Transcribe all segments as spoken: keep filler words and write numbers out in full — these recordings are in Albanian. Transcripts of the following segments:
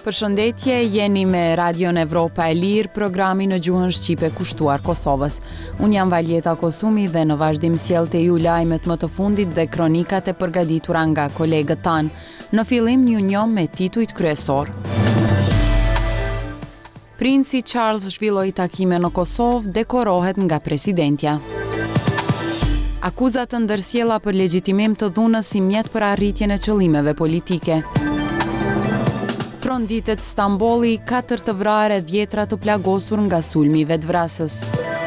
Përshëndetje, jeni me Radion Evropa e Lirë, programi në gjuhën shqipe kushtuar Kosovës. Unë jam Valjeta Kosumi dhe në vazhdim sjell te ju lajmet më të fundit dhe kronikat e përgatitura nga kolegët tanë. Në fillim një njoh me titujt kryesor. Princi Charles zhvilloi takime në Kosovë, dekorohet nga presidentja. Akuzat të ndërsjella për legjitimim të dhunës si mjet për arritjen e qëllimeve politike. Tronditet Stambolli, katër të vrarë e dhjetra të plagosur nga sulmi i vetvrasës.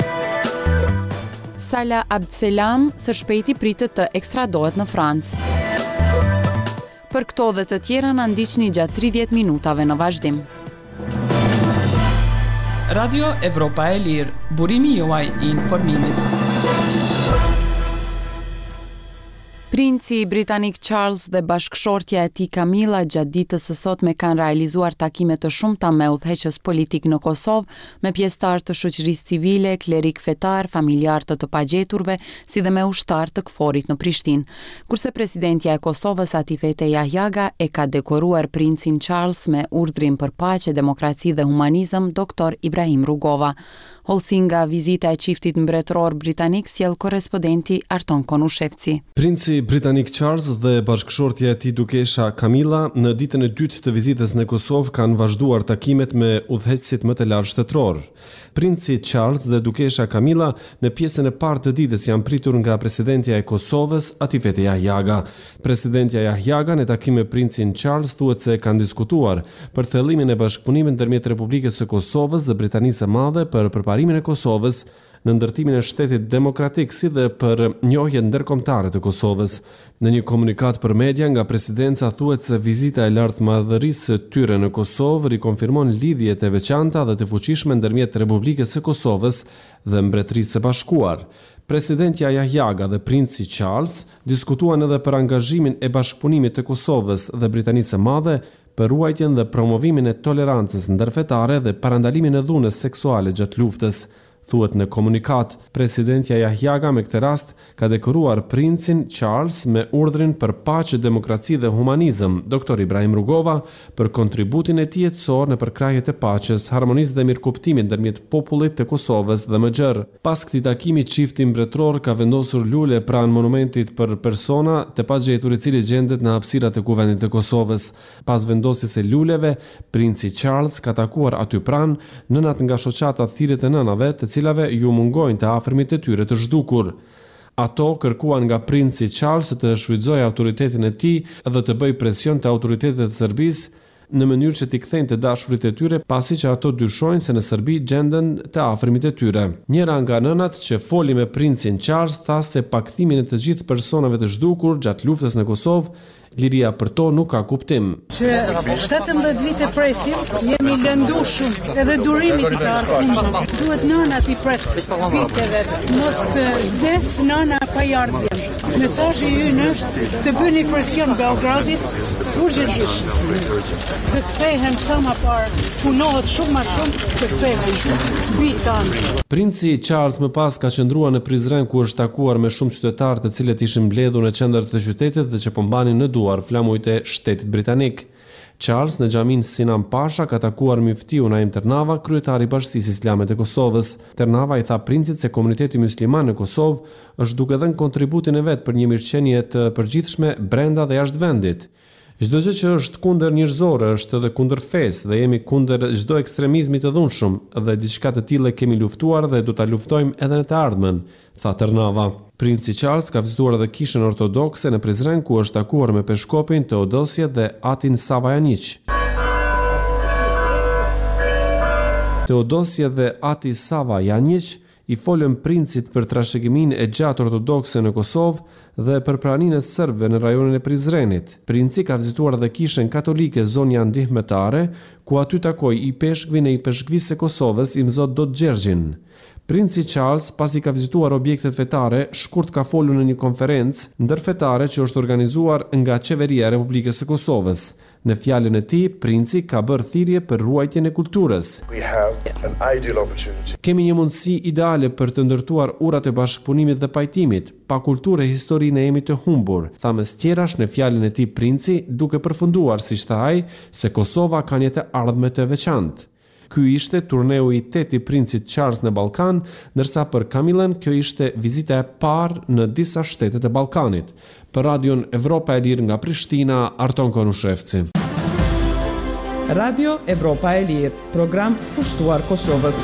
Salah Abdselam së shpejti pritet të ekstradohet në Francë. Për këto dhe të tjera na ndiqni gjatë tridhjetë minutave në vazhdim. Radio Evropa e Lirë, burimi juaj i informimit. Princi britanik Charles dhe bashkëshortja e tij Camilla gjatë ditës së sotme kanë realizuar takime të shumta me udhëheqës politik në Kosovë, me pjesëtar të shoqërisë civile, klerik fetar, familjar të të pagjeturve, si dhe me ushtar të KFOR-it në Prishtinë. Kurse presidentja e Kosovës Atifete Jahjaga e ka dekoruar princin Charles me urdhrin për paqe, demokraci dhe humanizëm, doktor Ibrahim Rugova. Holsi nga vizita e çiftit mbretëror britanik sjell korrespondenti Arton Konushevci. Princi britanik Charles dhe bashkëshortja e tij dukesha Camilla në ditën e dytë të vizitës në Kosovë kanë vazhduar takimet me udhëheqësit më të lartë shtetëror. Princi Charles dhe dukesha Camilla në pjesën e parë të ditës janë pritur nga presidentja e Kosovës Atifete Jahjaga. Presidentja Jahjaga në takim me princin Charles thuhet se kanë diskutuar për thellimin e bashkëpunimit ndërmjet Republikës së Kosovës dhe Britanisë së Madhe për përparimin e Kosovës në ndërtimin e shtetit demokratik si dhe për njohjen ndërkombëtare të Kosovës. Në një komunikat për media nga presidenca thuhet se vizita e lartmadhërisë së tyre në Kosovë rikonfirmon lidhjet e veçanta dhe të fuqishme ndërmjet Republikës së Kosovës dhe Mbretërisë së Bashkuar. Presidentja Jahjaga dhe princi Charles diskutuan edhe për angazhimin e bashkëpunimit të Kosovës dhe Britanisë së Madhe për ruajtjen dhe promovimin e tolerancës ndërfetare dhe parandalimin e dhunës seksuale gjatë luftës. Thuhet në komunikat, presidentja Jahjaga me këtë rast ka dekoruar princin Charles me urdhrin për paqe, demokraci dhe humanizëm, doktor Ibrahim Rugova, për kontributin e tij jetësor në përkrahjet e paqes, harmonisë dhe mirëkuptimit ndërmjet popullit të Kosovës dhe më gjerë. Pas këtij takimi, çifti mbretëror ka vendosur lule pranë monumentit për persona të pagjetur i cili gjendet në hapësirat e kuvendit të Kosovës. Pas vendosjes së luleve, princi Charles ka takuar aty pranë nënat nga shoqata thirrje të nënave, të cilave ju mungojnë të afërmit e tyre të zhdukur. Ato kërkuan nga princi Charles të shfrytëzojë autoritetin e tij dhe të bëjë presion te autoritetet e Serbisë në mënyrë që t'i kthejnë të dashurit e tyre, pasi që ato dyshojnë se në Serbi gjenden të afërmit e tyre. Njëra nga nënat që foli me princin Charles tha se pakthimin e të gjithë personave të zhdukur gjatë luftës në Kosovë, liria për to nuk ka kuptim. Që shtatëmbëdhjetë vite presim, jemi lëndu shumë, edhe durimit i ka arfundë. Duhet nëna t'i pret viteve, mos të vdes nëna pa jardhje. Mesazhi ynë është të bëni presion Beogradit urgjentisht. Të kthehen sa më parë, punohet shumë më shumë të kthehen bitan. Princi Charles më pas ka qëndruar në Prizren ku është takuar me shumë qytetarë të cilët ishin mbledhur në qendër të qytetit dhe që po mbanin në duar flamujt e shtetit britanik. Charles në xhamin Sinan Pasha ka takuar Miftiun Naim Ternava, kryetari i Bashkisë Islame të Kosovës. Ternava i tha princit se komuniteti musliman në Kosovë është duke dhënë kontributin e vet për një mirëqenie të përgjithshme brenda dhe jashtë vendit. Çdo gjë që është kundër njerëzore është edhe kundër fesë dhe jemi kundër çdo ekstremizmi të dhunshëm dhe diçka të tillë kemi luftuar dhe do ta luftojmë edhe në të ardhmen, tha Ternava. Princi Charles ka vizituar edhe kishën ortodokse në Prizren ku është takuar me peshkopin Teodosje dhe Atin Savajanić. Teodosje dhe Ati Savajanić i folën princit për trashëgiminë e gjatë ortodokse në Kosovë dhe për praninë e serbëve në rajonin e Prizrenit. Princi ka vizituar edhe kishën katolike Zonja Ndihmetare, ku aty takoi i peshkvin e i peshkvisë së Kosovës Imzot Dot Gjergjin. Princi Charles, pasi ka vizituar objektet fetare, shkurt ka folur në një konferencë ndërfetare që është organizuar nga Qeveria e Republikës së Kosovës. Në fjalën e tij, princi ka bërë thirrje për ruajtjen e kulturës. Kemi një mundësi ideale për të ndërtuar urat e bashkëpunimit dhe pajtimit. Pa kulturë e historinë e jemi të humbur, tha mes tjerash në fjalën e tij princi, duke përfunduar siç tha ai se Kosova ka një të ardhme të veçantë. Ky ishte turneu i tetë i princit Charles në Ballkan, ndërsa për Kamilën kjo ishte vizita e parë në disa shtete të Ballkanit. Për Radion Evropa e Lirë nga Prishtina, Arton Konushevci. Radio Evropa e Lirë, program pushtuar Kosovës.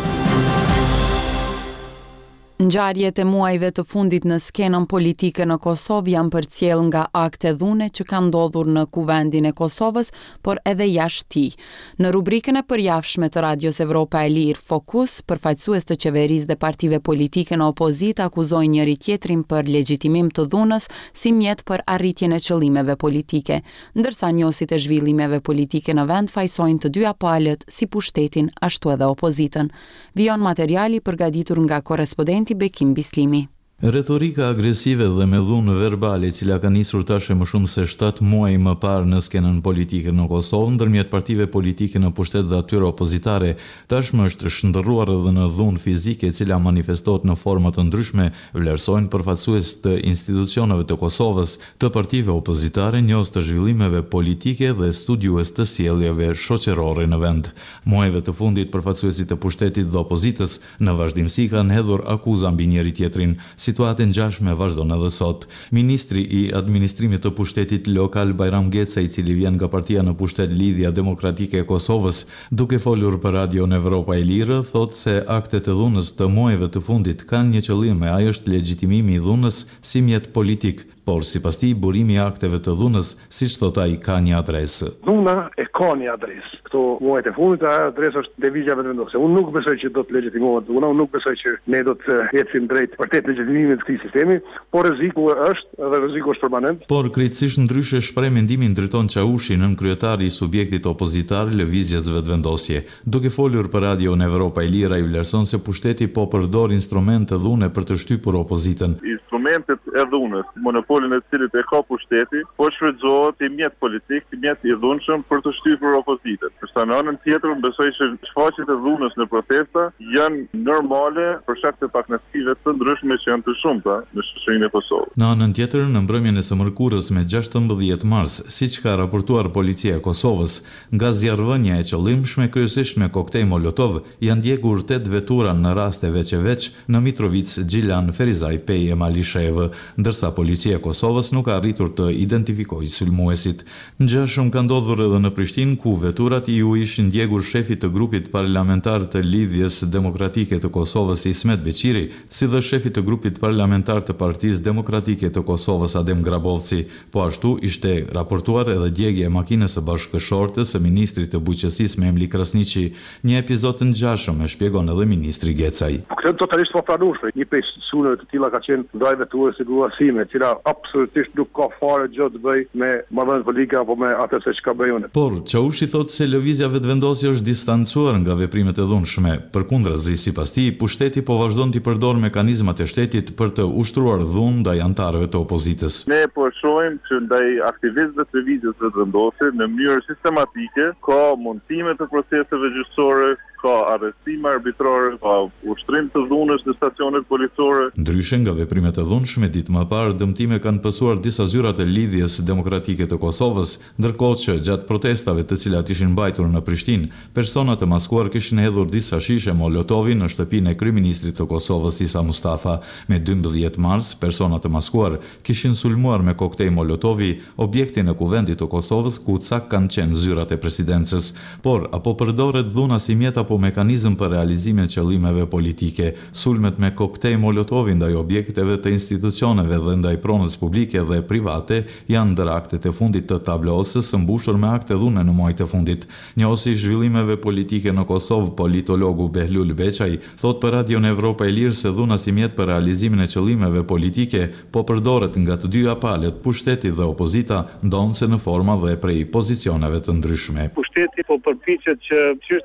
Ngjarjet e muajve të fundit në skenën politike në Kosovë janë përcjell nga akte dhune që kanë ndodhur në kuvendin e Kosovës, por edhe jashtë tij. Në rubrikën e përjavshme të Radios Evropa e Lirë, Fokus, përfaqësues të qeverisë dhe partive politike në opozitë akuzojnë njëri tjetrin për legjitimim të dhunës si mjet për arritjen e qëllimeve politike, ndërsa njohësit e zhvillimeve politike në vend fajsojnë të dyja palët si pushtetin ashtu edhe opozitën. Vijon materiali përgatitur nga korrespondenti Bekim Bislimi. Retorika agresive dhe me dhunë verbale, e cila ka nisur tash më shumë se shtatë muaj më parë në skenën politike në Kosovë, ndërmjet partive politike në pushtet dhe atyre opozitare, tashmë është shndërruar edhe në dhunë fizike, e cila manifestohet në forma të ndryshme, vlerësojnë përfaqësues të institucioneve të Kosovës, të partive opozitare, njohës të zhvillimeve politike dhe studiues të sjelljeve shoqërore në vend. Muajve të fundit, përfaqësuesit të pushtetit dhe opozitës në vazhdimsi kanë hedhur akuza mbi njëri tjetrin. Situatë e ngjashme vazhdon edhe sot. Ministri i administrimit të pushtetit lokal Bajram Geca, i cili vjen nga partia në pushtet Lidhja Demokratike e Kosovës, duke folur për Radion Evropa e Lirë, thotë se aktet e dhunës të muajve të fundit kanë një qëllim, e ai është legjitimimi i dhunës si mjet politik, por sipas tij burimi i akteve të dhunës, siç thot ai, ka një adresë. Dhuna e ka një adresë. Këto muajt e fundit ajo adresë është lëvizja vetëvendosje. Unë nuk besoj që do të legjitimohet dhuna, unë nuk besoj që ne do të ecim drejt vërtet legjitimimit të këtij sistemi, por rreziku është dhe rreziku është permanent. Por krejtësisht ndryshe shpreh mendimin drejton Çaushi, nën kryetari i subjektit opozitar Lëvizjes Vetëvendosje. Duke folur për Radion Evropa e Lirë, ai vlerëson se pushteti po përdor instrumente dhune për të shtypur opozitën. Instrumentet e dhunës, monopolin e cilit e ka pushteti, po shfrytëzohet si mjet politik, si mjet i dhunshëm për të shtypur opozitën. Përsa në anën tjetër, besoj që shfaqjet e dhunës në protesta janë normale për shkak të pakënaqësive të ndryshme që janë të shumta në shoqërinë e Kosovës. Në anën tjetër, në mbrëmjen e së mërkurës me gjashtëmbëdhjetë mars, siç ka raportuar policia e Kosovës, nga zjarrvënia e qëllimshme kryesisht me koktej Molotov, janë ndjekur tetë vetura në raste veç e veç në Mitrovic, Gjilan, Ferizaj, Pej e Malishevë, ndërsa policia e Kosovës nuk ka arritur të identifikojë sulmuesit. Ngjashëm ka ndodhur edhe në Prishtinë, ku veturat i u ishin ndjekur shefit të grupit parlamentar të Lidhjes Demokratike të Kosovës Ismet Beqiri, si dhe shefit të grupit parlamentar të Partisë Demokratike të Kosovës Adem Grabovci. Po ashtu ishte raportuar edhe djegje e makinës së bashkëshortes së ministrit të bujqësisë Memli Krasniqi. Një epizod të ngjashëm e shpjegon edhe ministri Gecaj. Këtë totalisht pa pranueshme, një prej suneve të tilla ka qenë ndaj veturës së gruasime, e cila absolutisht nuk ka fare gjë të bëjë me marrëdhënie politike apo me atë se çka bëjone. Por Çaushi thotë se lëvizja vetëvendosje është distancuar nga veprimet e dhunshme. Përkundrazi, sipas tij, pushteti po vazhdon të përdor mekanizmat e shtetit për të ushtruar dhunë ndaj anëtarëve të opozitës. Ne po shohim që ndaj aktivistëve të lëvizjes vetëvendosje në mënyrë sistematike ka montime të proceseve gjyqësore, ka arrestime arbitrare, ka ushtrim të dhunës në stacionet policore. Ndryshe nga veprimet e dhunshme, ditë më parë dëmtime kanë pësuar disa zyra të Lidhjes Demokratike të Kosovës, ndërkohë që gjatë protestave të cilat ishin mbajtur në Prishtinë, persona të maskuar kishin hedhur disa shishe Molotovi në shtëpinë e kryeministrit të Kosovës Isa Mustafa. Me dymbëdhjetë mars, persona të maskuar kishin sulmuar me koktej Molotovi objektin e kuvendit të Kosovës, ku cak kanë qenë zyrat e presidencës. Por apo përdoret dhuna si mjet apo mekanizëm për realizimin e qëllimeve politike? Sulmet me koktej Molotovi ndaj objekteve të institucioneve dhe ndaj pronës publike dhe private janë ndër aktet e fundit të tablosës së mbushur me akte dhune në muajt e fundit. Njohësi i zhvillimeve politike në Kosovë, politologu Behlul Beçaj, thot për Radion Evropa e Lirë se dhuna si mjet për realizimin e qëllimeve politike po përdoret nga të dyja palët, pushteti dhe opozita, ndonse në forma dhe prej pozicioneve të ndryshme. Pushteti po përpiqet që çështjet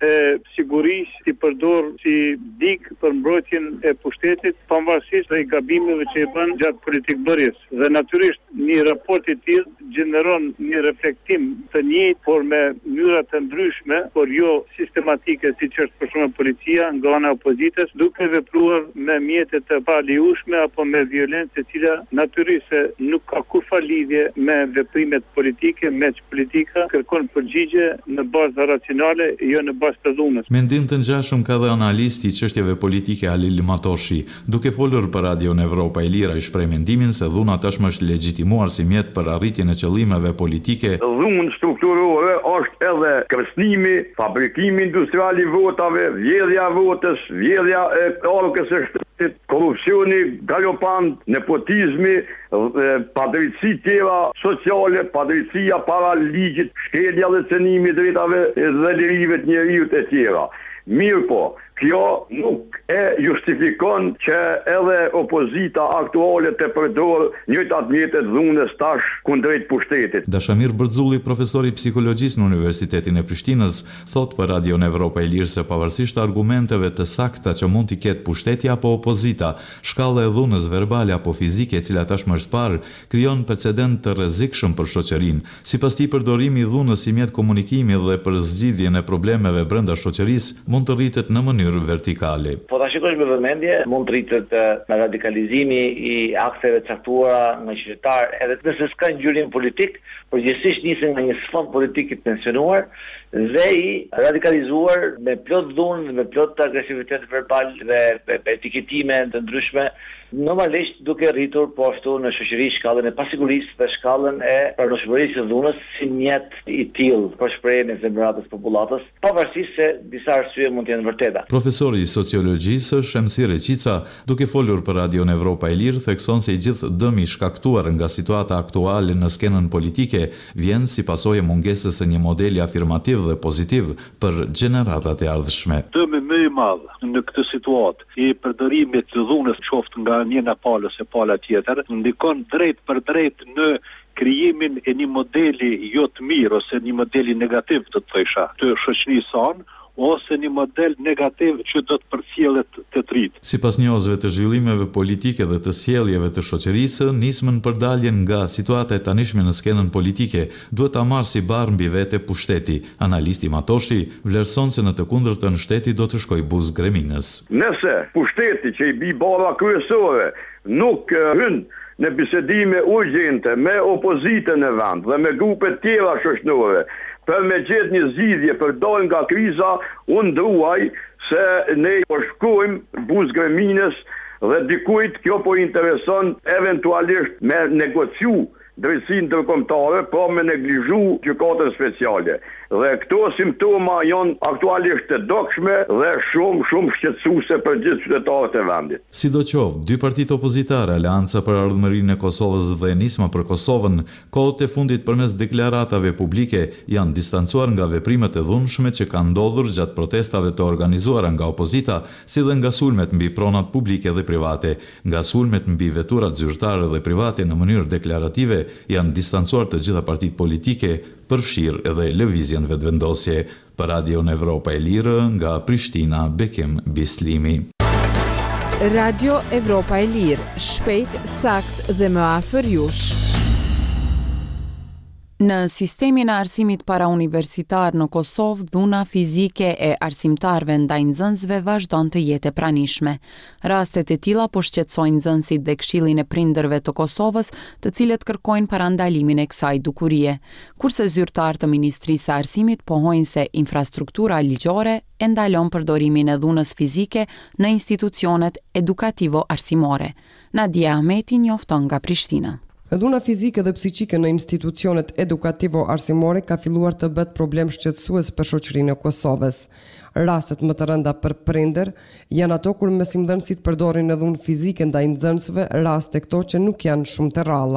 e sigurisë si përdor si dikë për mbrojtjen e pushtetit, pavarësisht prej gabimeve që i bën gjatë politikbërjes. Dhe natyrisht një raport i tillë gjeneron një reflektim të njëjtë, por me mënyra të ndryshme, por jo sistematike siç është për shembull policia nga ana e opozitës, duke vepruar me mjete të palejueshme apo me violencë e cila natyrisht nuk ka kurrë lidhje me veprimet politike, me politika kërkon përgjigje në bazë racionale, jo në bazë të dhunës. Mendim të ngjashëm ka dhe analisti i çështjeve politike Alil Matoshi, duke folur për Radion Evropa e Lira, i shpreh mendimin se dhuna tashmë është legjitimuar si mjet për arritjen e qëllimeve politike. Dhunë strukturore është edhe kërcënimi, fabrikimi industrial i votave, vjedhja e votës, vjedhja e orkës së shtetit, korrupsioni galopant, nepotizmi, padrejtësi tjera sociale, padrejtësia para ligjit, shkelja dhe cënimi i drejtave dhe lirive të njerëzit e tjera. Mirë po, kjo nuk e justifikon që edhe opozita aktuale të përdor njëjtat mjete të dhunës tash kundrejt pushtetit. Dashamir Bërdzulli, profesor i psikologjisë në Universitetin e Prishtinës, thot për Radion Evropa e Lirë se pavarësisht argumenteve të sakta që mund t'i ketë pushteti apo opozita, shkalla e dhunës verbale apo fizike e cila tashmë është parë, krijon precedent të rrezikshëm për shoqërinë. Sipas tij, përdorimi i dhunës si mjet komunikimi dhe për zgjidhjen e problemeve brenda shoqërisë mund të rritet në mënyrë vertikale. Po ta shikosh me vëmendje, mund të rritet në radikalizimi i akteve caktuara nga qytetar, edhe nëse s'ka ngjyrim politik, përgjithsisht nisen nga një sfond politik i tensionuar dhe i radikalizuar me plot dhunë, me plot agresivitet verbal dhe etiketime të ndryshme, normalisht duke rritur po ashtu në shoqëri shkallën e pasigurisë dhe shkallën e pranishmërisë së dhunës si mjet i tillë për shprehjen e zemratës popullatës, pavarësisht se disa arsye mund të jenë vërteta. Profesori i sociologjisë Shemsir Reqica, duke folur për Radion Evropa e Lirë, thekson se i gjithë dëmi shkaktuar nga situata aktuale në skenën politike vjen si pasojë mungesës së një modeli afirmativ dhe pozitiv për gjeneratat e ardhshme. Dëmi më i madh në këtë situatë i përdorimit të dhunës qoftë nga njëna palës e pala tjetër, ndikon drejt për drejt në krijimin e një modeli jo të mirë ose një modeli negativ të thësha të shoqërisë sonë, ose një model negativ që do të përcjellet të trit. Sipas njohësve të zhvillimeve politike dhe të sjelljeve të shoqërisë, nismën për daljen nga situata e tanishme në skenën politike duhet ta marrë si barë mbi vete pushteti. Analisti Matoshi vlerëson se në të kundërtën shteti do të shkojë buz greminës. Nëse pushteti që i bi bara kryesore nuk hyn në bisedime urgjente me opozitën e vend dhe me grupe tjera shoqërore, për me gjetë një zgjidhje për dalë nga kriza, unë duaj se ne po shkojmë buz greminës dhe dikujt kjo po intereson eventualisht me negociu drejtësinë ndërkombëtare, po me neglizhu gjykatën speciale. Dhe këto simptoma janë aktualisht të dogshme dhe shumë shumë shqetësuese për gjithë qytetarët e vendit. Sidoqoftë, dy partitë opozitare, Aleanca për Ardhmërinë e Kosovës dhe Nisma për Kosovën, kohët e fundit përmes deklaratave publike janë distancuar nga veprimet e dhunshme që kanë ndodhur gjatë protestave të organizuara nga opozita, si dhe nga sulmet mbi pronat publike dhe private. Nga sulmet mbi veturat zyrtare dhe private në mënyrë deklarative janë distancuar të gjitha partitë politike, përfshirë edhe lëvizjen vetëvendosje. Për Radion Evropa e Lirë, nga Prishtina, Bekim Bislimi. Radio Evropa e Lirë, shpejt, sakt dhe më afër jush. Në sistemin e arsimit parauniversitar në Kosovë, dhuna fizike e arsimtarëve ndaj nxënësve vazhdon të jetë e pranishme. Rastet e tilla po shqetësojnë nxënësit dhe Këshillin e Prindërve të Kosovës, të cilët kërkojnë parandalimin e kësaj dukurie. Kurse zyrtarë të Ministrisë së Arsimit pohojnë se infrastruktura ligjore e ndalon përdorimin e dhunës fizike në institucionet edukativo-arsimore. Nadia Ahmeti njofton nga Prishtina. Dhuna fizike dhe psiqike në institucionet edukativo-arsimore ka filluar të bëhet problem shqetësues për shoqërinë e Kosovës. Rastet më të rënda për prindër janë ato kur mesimdhënësit përdorin në dhunë fizike ndaj nxënësve, raste këto që nuk janë shumë të rralla.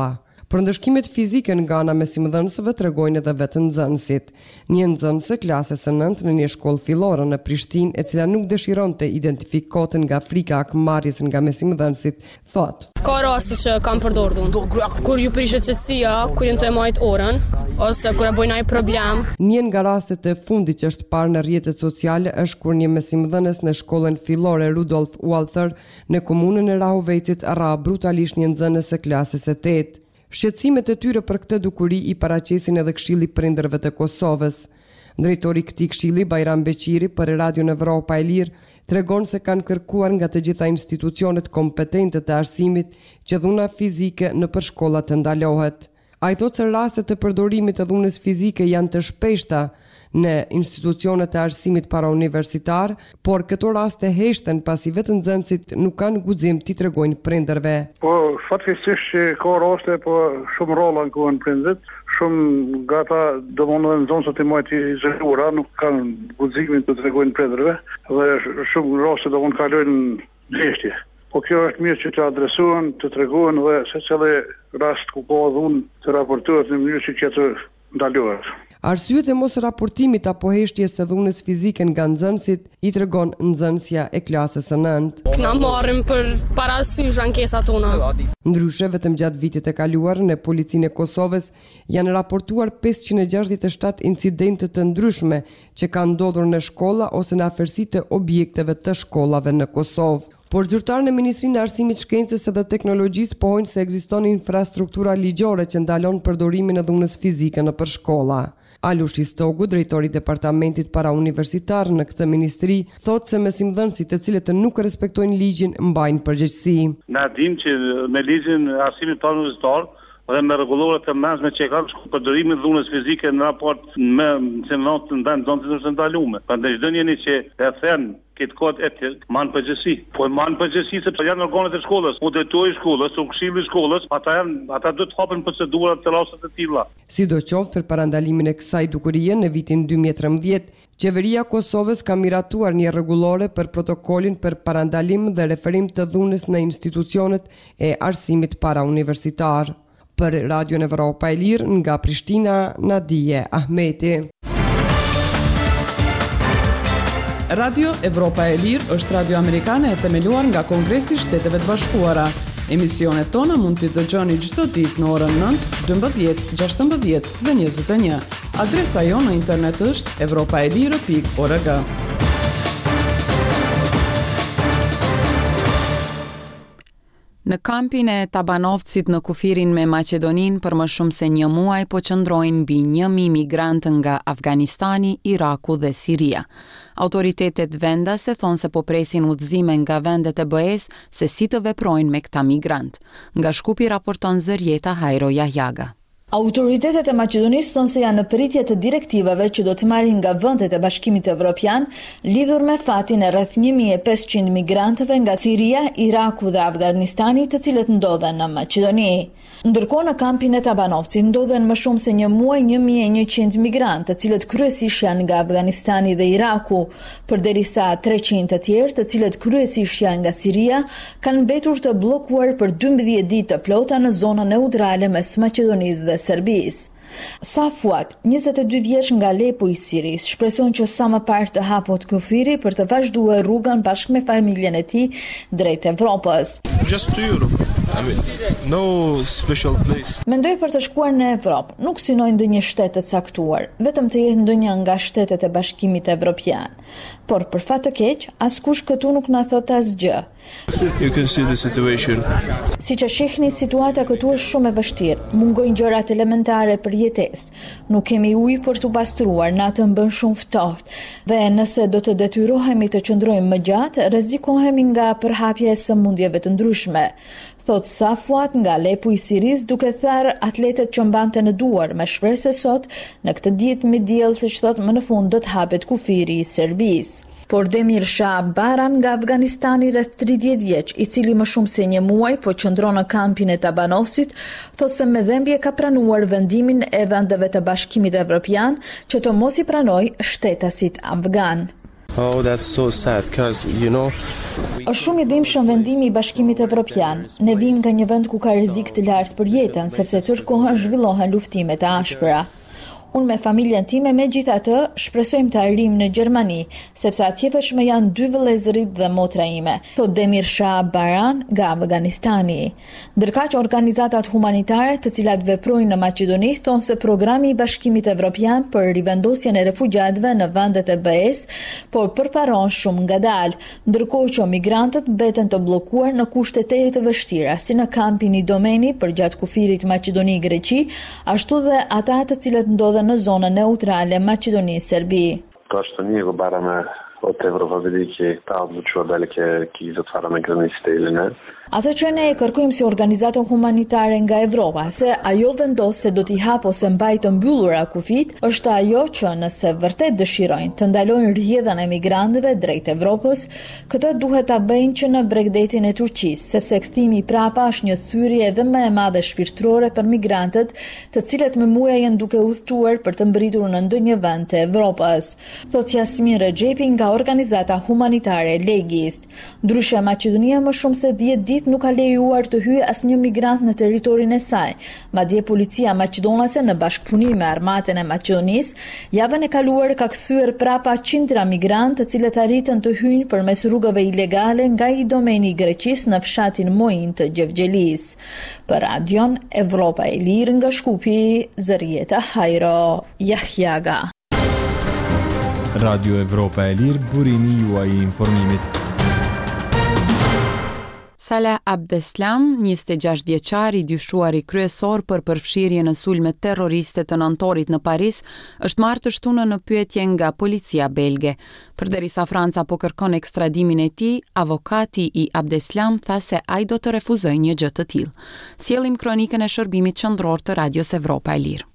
Për ndëshkimet fizike nga ana mesimdhënësve tregojnë edhe vetë nxënësit. Një nxënëse klasës së nëntë në një shkollë fillore në Prishtinë, e cila nuk dëshironte identifikoten nga frika e akmarrjes nga mesimdhënësit, thotë: Ka raste që kam përdorur unë. Kur ju prishet qetësia, kur jam të marr orën, ose kur e bëj ndonjë problem. Një nga rastet e fundit që është parë në rrjetet sociale është kur një mesimdhënës në shkollën fillore Rudolf Walther në komunën e Rahovecit rra brutalisht një nxënëse klasës së tetë. Shqetësimet e tyre për këtë dukuri i paraqesin edhe Këshilli i Prindërve të Kosovës. Drejtori i këtij këshilli, Bajram Beqiri, për Radion Evropa e Lirë, tregon se kanë kërkuar nga të gjitha institucionet kompetente të arsimit që dhuna fizike në përshkolla të ndalohet. Ai thotë se rastet e përdorimit të dhunës fizike janë të shpeshta në institucionet e arsimit parauniversitar, por këto raste heshten pasi vetë nxënësit nuk kanë guxim t'i tregojnë prindërve. Po fatkeqësisht që ka raste, po shumë rrolla në prindërit, shumë nga ata domosdoshmë nxënësat e mojt i izoluara nuk kanë guximin të tregojnë prindërve dhe shumë raste domosdoshmë kalojnë lështje. Po kjo është mirë që të adresohen, të tregohen dhe se cili rast ku ka dhunë të raportohet në mënyrë që të ndalohet. Arsyet e mos raportimit apo heshtjes së dhunës fizike nga nxënësit i tregon nxënësja e klasës së nëntë. Na marrim për parasysh ankesat tona. Ndryshe, vetëm gjatë vitit të kaluar në Policinë e Kosovës janë raportuar pesëqind e gjashtëdhjetë e shtatë incidente të ndryshme që kanë ndodhur në shkolla ose në afërsi të objekteve të shkollave në Kosovë. Por zyrtarë në Ministrinë e Arsimit, Shkencës dhe Teknologjisë pohojnë se ekziston infrastruktura ligjore që ndalon përdorimin e dhunës fizike në përshkolla. Alush Istogu, drejtori i departamentit parauniversitar në këtë ministri, thotë se mesimdhënësit të cilët nuk respektojnë ligjin mbajnë përgjegjësi. Na dim që me ligjin e arsimit parauniversitar dhe me rregullore të mëshme që kanë përdorimin e dhunës fizike në raport me senat të ndan zonë të ndaluara. Prandaj çdo njeri që e thën këtë kod etik, manë përgjësi. Po manë përgjësi sepse janë organet e shkollës, u drejtori i shkollës, u këshilli i shkollës, ata janë, ata do të hapen procedurat të rastet e tilla. Sidoqoftë për parandalimin e kësaj dukurie në vitin dy mijë e trembëdhjetë, Qeveria e Kosovës ka miratuar një rregullore për protokolin për parandalim dhe referim të dhunës në institucionet e arsimit parauniversitar. Për Radion Evropa e Lirë nga Prishtina, Nadije Ahmeti. Radio Evropa e Lirë është radio amerikane e themeluar nga Kongresi i Shteteve të Bashkuara. Emisionet tona mund t'i dëgjoni çdo ditë në orën nëntë, dymbëdhjetë, gjashtëmbëdhjetë dhe njëzet e një. Adresa jo në internet është evropaelire pikë org. Në kampin e Tabanovcit në kufirin me Maqedonin për më shumë se një muaj po qëndrojnë mbi një mijë migrantë nga Afganistani, Iraku dhe Siria. Autoritetet vendase thonë se po presin udhëzime nga vendet e B E-s se si të veprojnë me këta migrantë. Nga Shkupi raporton Zërjeta Hajro Jahjaga. Autoritetet e Maqedonisë thonë se janë në pritje të direktivave që do të marrin nga vendet e Bashkimit Evropian lidhur me fatin e rreth një mijë e pesëqind migrantëve nga Siria, Iraku dhe Afganistani, të cilët ndodhen në Maqedoni. Ndërkohë në kampin e Tabanovcit ndodhen më shumë se një muaj një mijë e njëqind migrantë, të cilët kryesisht janë nga Afganistani dhe Iraku, përderisa treqind të tjerë, të cilët kryesisht janë nga Siria, kanë mbetur të bllokuar për dymbëdhjetë ditë të plota në zonën neutrale mes Maqedonisë dhe Serbisë. Safuat, njëzet e dy vjeç nga Alepo i Siris, shpreson që sa më parë të hapot kufiri për të vazhduar rrugën bashkë me familjen e tij drejt Evropës. Just to Europe. I mean, no special place. Mendoj për të shkuar në Evropë, nuk synoj ndonjë shtet të caktuar, vetëm të jetë ndonjë nga shtetet e Bashkimit Evropian. Por për fat të keq, askush këtu nuk na thot asgjë. You can see the situation. Siç e shihni, situata këtu është shumë e vështirë. Mungojnë gjërat elementare për jetesë. Nuk kemi ujë për të pastruar, natën bën shumë ftohtë. Dhe nëse do të detyrohemi të qëndrojmë më gjatë, rrezikohemi nga përhapja e sëmundjeve të ndryshme. Thot Safuat nga Alepo i Siris, duke thërë atletet që mbante në duar, me shpresë se sot në këtë ditë me diell, siç thot, më në fund do të hapet kufiri i Serbisë. Por Demir Shah Baran nga Afganistani, rreth tridhjetë vjeç, i cili më shumë se një muaj po qëndron në kampin e Tabanovcit, thot se me dhembje ka pranuar vendimin e vendeve të Bashkimit Evropian që të mos i pranoj shtetasit afgan. Oh, that's so sad, because, you know... Është shumë i dhimbshëm vendimi i Bashkimit Evropian. Ne vim nga një vend ku ka rrezik të lartë për jetën, sepse tërë kohën zhvillohen luftimet e ashpra. Unë me familjen time me gjitha të shpresojmë të arrim në Gjermani, sepse atje vetëm janë dy vëllezërit dhe motra ime, thot Demir Shah Baran nga Afganistani. Ndërkaq organizatat humanitare të cilat veprojnë në Maqedoni thonë se programi i Bashkimit Evropian për rivendosjen e refugjatëve në vendet e B E-s, por përparon shumë ngadalë, ndërkohë që migrantët mbeten të bllokuar në kushte të të vështira, si në kampin i Domeni për gjatë kufirit Maqedoni-Greqi, ashtu dhe ata të cilët ndodhen në zonën neutrale Maqedoni-Serbi. To što nije barame od Evropa-Velike ta odlučila da li ki zatvarane granice ili ne. Atë që ne e kërkojmë si organizatën humanitare nga Evropa, se ajo vendos se do t'i hap ose mbaj të mbyllura kufit, është ajo që nëse vërtet dëshirojnë të ndalojnë rrjedhën e migrantëve drejt Evropës, këtë duhet ta bëjnë që në Bregdetin e Turqisë, sepse kthimi prapa është një thyrje edhe më e madhe shpirtërore për migrantët, të cilët me muaj janë duke udhëtuar për të mbritur në ndonjë vend të Evropës, thot Jasmin Rexhepi nga organizata humanitare Legist. Ndryshe Maqedonia më shumë se dhjetë ditë nuk ka lejuar të hyjë asnjë migrant në territorin e saj. Madje policia maqedonase në bashkëpunim me armatën e Maqedonisë, javën e kaluar ka kthyer prapa qindra migrantë të cilët arritën të hyjnë përmes rrugëve ilegale nga i domeni i Greqisë në fshatin Moin të Gjevgjelis. Për Radion Evropa e Lirë nga Shkupi, Zërieta Hajro, Jahjaga. Radio Evropa e Lirë, burimi juaj i informimit. Saleh Abdeslam, njëzet e gjashtë vjeçar i dyshuari kryesor për përfshirje në sulme terroriste të nëntorit në Paris, është marrë të shtunë në pyetje nga policia belge. Përderisa Franca po kërkon ekstradimin e tij, avokati i Abdeslam tha se ai do të refuzojë një gjë të tillë. Sjellim kronikën e shërbimit qendror të Radios Evropa e Lirë.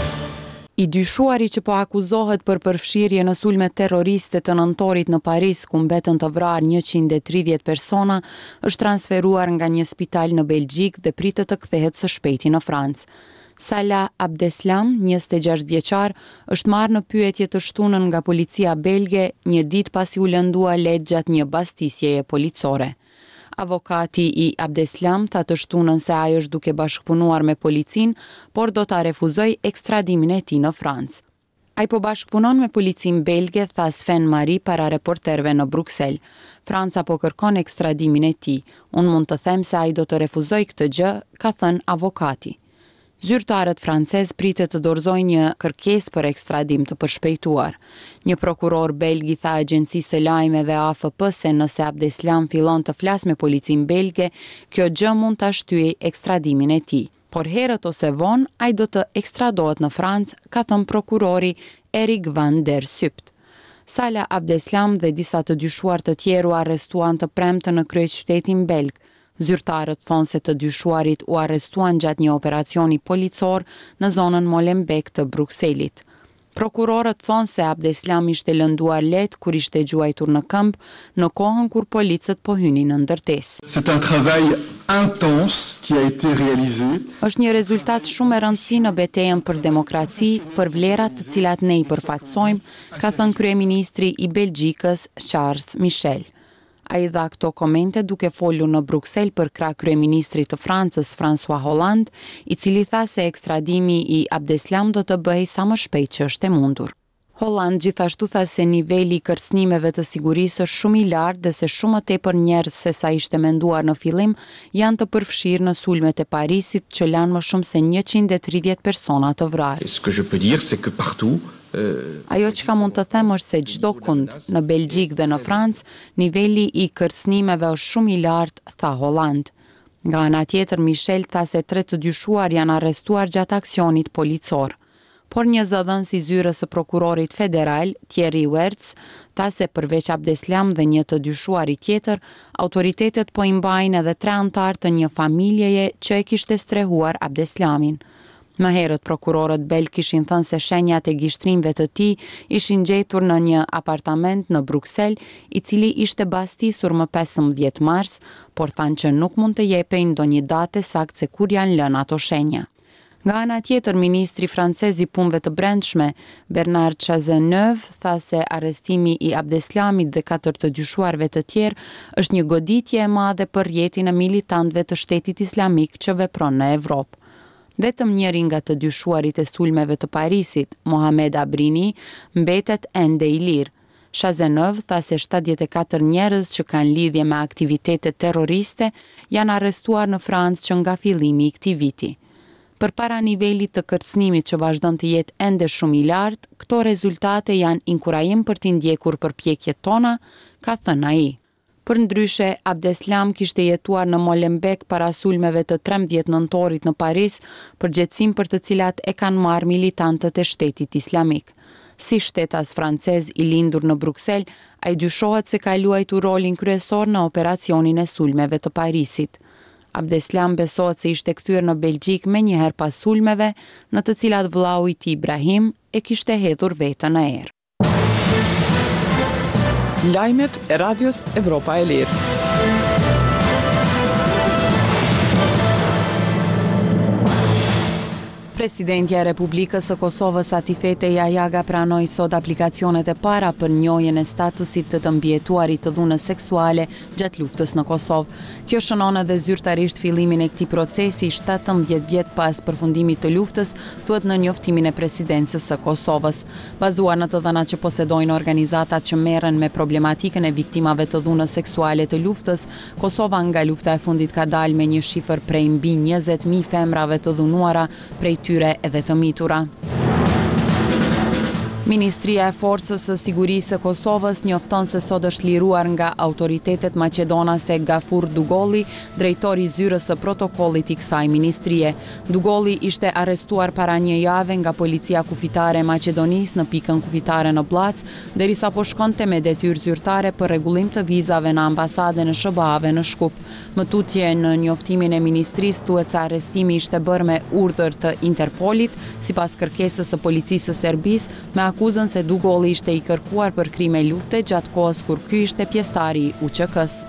I dyshuari që po akuzohet për përfshirje në sulme terroriste të nëntorit në Paris, ku mbetën të vrarë njëqind e tridhjetë persona, është transferuar nga një spital në Belgjik dhe pritet të kthehet së shpejti në Francë. Salah Abdeslam, njëzet e gjashtë vjeçar, është marrë në pyetje të shtunën nga policia belge një ditë pasi u lëndua lehtë gjatë një bastisjeje policore. Avokati i Abdeslam tha të shtunën se ai është duke bashkëpunuar me policin, por do ta refuzoj ekstradimin e tij në Francë. Ai po bashkëpunon me policin belge, tha Sven Mari para reporterëve në Bruksel. Franca po kërkon ekstradimin e tij. Unë mund të them se ai do të refuzoj këtë gjë, ka thënë avokati. Zyrtarët francez pritet të dorëzojnë një kërkesë për ekstradim të përshpejtuar. Një prokuror belg i tha agjencisë së lajmeve A F P se nëse Abdeslam fillon të flasë me policin belge, kjo gjë mund ta shtyejë ekstradimin e tij. Por herët ose vonë, ai do të ekstradohet në Francë, ka thënë prokurori Erik van der Sypt. Salah Abdeslam dhe disa të dyshuar të tjerë u arrestuan të premte në kryeqytetin belg. Zyrtarët thonë se të dyshuarit u arrestuan gjatë një operacioni policor në zonën Molenbeek të Brukselit. Prokurorët thonë se Abdeslam ishte lënduar lehtë kur ishte gjuajtur në këmbë në kohën kur policët po hynin në ndërtesë. C'est un travail intense qui a été réalisé. Është një rezultat shumë e rëndësishëm në betejën për demokraci, për vlerat të cilat ne i përfaqësojmë, ka thënë kryeministri i Belgjikës Charles Michel. A i dha këto komente duke folur në Bruksel për krah kryeministrit të Francës François Hollande, i cili tha se ekstradimi i Abdeslam do të bëhej sa më shpejt që është e mundur. Hollande gjithashtu tha se niveli i kërcënimeve të sigurisë është shumë i lartë dhe se shumë më tepër njerëz se sa ishte menduar në fillim janë të përfshirë në sulmet e Parisit që lanë më shumë se njëqind e tridhjetë persona të vrarë. Ce que je peux dire c'est que partout Ajo që ka mund të them është se çdo kund, në Belgjik dhe në Francë, niveli i kërcënimeve është shumë i lartë, tha Hollande. Nga ana tjetër, Michel tha se tre të dyshuar janë arrestuar gjatë aksionit policor. Por një zëdhënës i zyrës së prokurorit federal, Thierry Wertz, tha se përveç Abdeslam dhe një të dyshuari tjetër, autoritetet po i mbajnë edhe tre antar të një familjeje që e kishte strehuar Abdeslamin. Më herët prokurorët belg kishin thënë se shenjat e gishtrimve të tij ishin gjetur në një apartament në Bruksel, i cili ishte bastisur më pesëmbëdhjetë mars, por thanë që nuk mund të jepejnë ndonjë date saktë se kur janë lënë ato shenja. Nga ana tjetër, ministri francez i punëve të brendshme, Bernard Cazeneuve, tha se arrestimi i Abdeslamit dhe katër të dyshuarve të tjerë është një goditje e madhe për jetën e militantëve të Shtetit Islamik që vepron në Evropë. Vetëm njëri nga të dyshuarit e sulmeve të Parisit, Mohamed Abrini, mbetet ende i lirë. Cazeneuve tha se shtatëdhjetë e katër njerëz që kanë lidhje me aktivitete terroriste janë arrestuar në Francë që nga fillimi i këtij viti. Përpara nivelit të kërcënimit që vazhdon të jetë ende shumë i lartë, këto rezultate janë inkurajim për t'i ndjekur përpjekjet tona, ka thënë ai. Për ndryshe, Abdeslam kishte jetuar në Molenbeek para sulmeve të trembëdhjetë nëntorit në Paris, përgjegjësim për të cilat e kanë marrë militantët e Shtetit Islamik. Si shtetas francez i lindur në Bruksel, ai dyshohet se ka luajtur rolin kryesor në operacionin e sulmeve të Parisit. Abdeslam besohet se ishte kthyer në Belgjik me njëherë pas sulmeve, në të cilat vllau i tij Ibrahim e kishte hedhur veten në erë. Lajmet e Radios Evropa e Lirë. Presidentja e Republikës së Kosovës Atifete Jajaga pranoi sot aplikacionet e para për njohjen e statusit të të mbietuarit të dhunës seksuale gjatë luftës në Kosovë. Kjo shënon edhe zyrtarisht fillimin e këtij procesi shtatëmbëdhjetë vjet pas përfundimit të luftës, thuhet në njoftimin e presidencës së Kosovës. Bazuar në të dhënat që posedojnë organizatat që merren me problematikën e viktimave të dhunës seksuale të luftës, Kosova nga lufta e fundit ka dalë me një shifër prej mbi njëzet mijë femrave të dhunuara prej tyre edhe të mitura. Ministria e Forcës së Sigurisë së Kosovës njofton se sot është liruar nga autoritetet maqedonase Gafur Dugolli, drejtori i zyrës së protokollit i kësaj ministrie. Dugolli ishte arrestuar para një jave nga policia kufitare e Maqedonisë në pikën kufitare në Blac, derisa po shkonte me detyrë zyrtare për rregullim të vizave në ambasadën e S B A-ve në Shkup. Më tutje në njoftimin e ministrisë thuhet se arrestimi ishte bërë me urdhër të Interpolit, sipas kërkesës së policisë së Serbisë, me akuzën se Dugolli ishte i kërkuar për krime lufte gjatë kohës kur ky ishte pjesëtari i U Q K-s.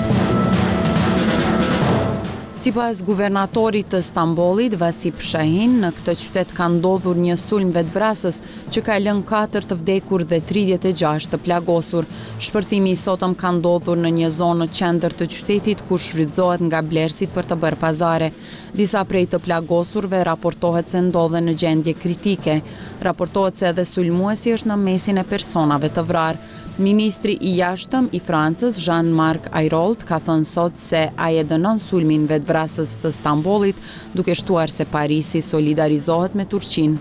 Sipas guvernatorit të Stambollit, Vasip Shahin, në këtë qytet ka ndodhur një sulm vetvrasës që ka lënë katër të vdekur dhe tridhjetë e gjashtë të plagosur. Shpërtimi i sotëm ka ndodhur në një zonë në qendër të qytetit ku shfrytëzohet nga blerësit për të bërë pazare. Disa prej të plagosurve raportohet se ndodhen në gjendje kritike. Raportohet se edhe sulmuesi është në mesin e personave të vrarë. Ministri i jashtëm i Francës, Jean-Marc Ayrault, ka thënë sot se ai e dënon sulmin vetvrasës të Stambollit, duke shtuar se Parisi solidarizohet me Turqinë.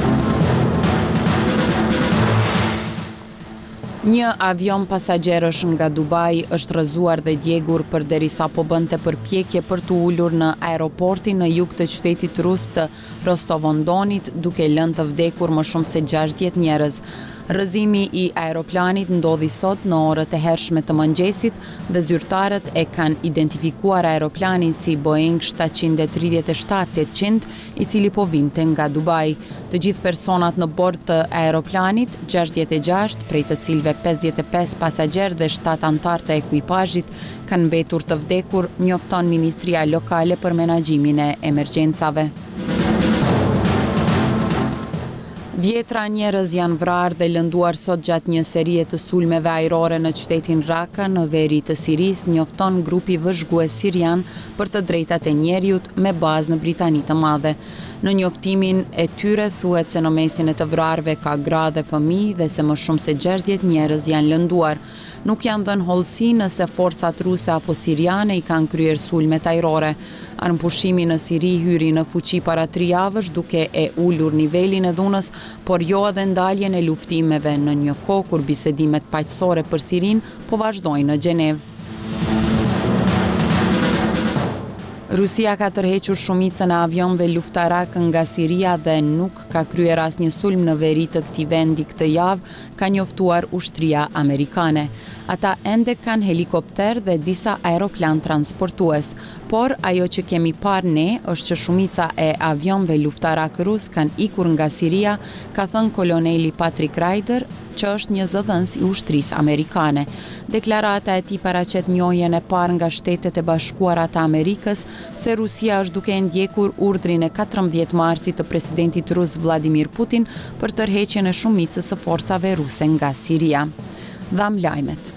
Një avion pasagjerësh nga Dubai është rrëzuar dhe djegur përderisa po bënte përpjekje për të ulur në aeroportin në jug të qytetit rus të Rostov-on-Donit, duke lënë të vdekur më shumë se gjashtëdhjetë njerëz. Rrëzimi i aeroplanit ndodhi sot në orët e hershme të mëngjesit dhe zyrtarët e kanë identifikuar aeroplanin si Boeing shtatëqind e tridhjetë e shtatë oktëqind, i cili po vinte nga Dubai. Të gjithë personat në bord të aeroplanit, gjashtëdhjetë e gjashtë, prej të cilëve pesëdhjetë e pesë pasagjerë dhe shtatë anëtar të ekuipazhit, kanë mbetur të vdekur, njofton Ministria Lokale për Menaxhimin e Emergjencave. Dhjetra njerëz janë vrarë dhe lënduar sot gjatë një serie të sulmeve ajrore në qytetin Raqqa në veri të Sirisë, njofton grupi vëzhgues sirian për të drejtat e njerëzit me bazë në Britani të Madhe. Në njoftimin e tyre thuhet se në mesin e të vrarëve ka gra dhe fëmijë dhe se më shumë se gjashtëdhjetë njerëz janë lënduar. Nuk janë dhënë hollësi nëse forcat ruse apo siriane i kanë kryer sulmet ajrore. Armëpushimi në Siri hyri në fuqi para tri javësh duke e ulur nivelin e dhunës, por jo edhe ndaljen e luftimeve në një kohë kur bisedimet paqësore për Sirinë po vazhdojnë në Gjenevë. Rusia ka tërhequr shumicën e avionëve luftarak nga Siria dhe nuk ka kryer asnjë sulm në veri të këtij vendi këtë javë, ka njoftuar ushtria amerikane. Ata ende kanë helikopter dhe disa aeroplan transportues, por ajo që kemi parë ne është që shumica e avionëve luftarak rus kanë ikur nga Siria, ka thënë koloneli Patrick Ryder, që është një zëdhënës i ushtrisë amerikane. Deklarata e tij paraqet njohjen e parë nga Shtetet e Bashkuara të Amerikës se Rusia është duke ndjekur urdhrin e katërmbëdhjetë marsit të presidentit rus Vladimir Putin për tërheqjen e shumicës së forcave ruse nga Siria. Dham lajmet.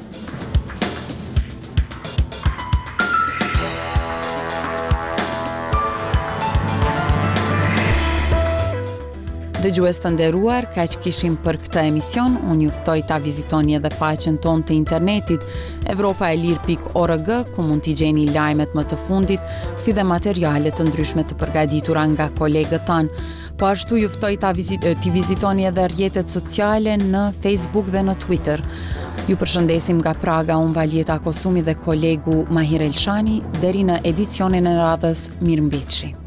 Dëgjues të nderuar, kaq kishim për këtë emision. Unë ju ftoj ta vizitoni edhe faqen tonë të internetit evropaelir pikë org, ku mund t'i gjeni lajmet më të fundit, si dhe materiale të ndryshme të përgatitura nga kolegët tanë. Po ashtu ju ftoj ta vizit, t'i vizitoni edhe rrjetet sociale në Facebook dhe në Twitter. Ju përshëndesim nga Praga, unë Valjeta Kosumi dhe kolegu Mahir Elshani, deri në edicionin e radhës, mirëmbëjtje.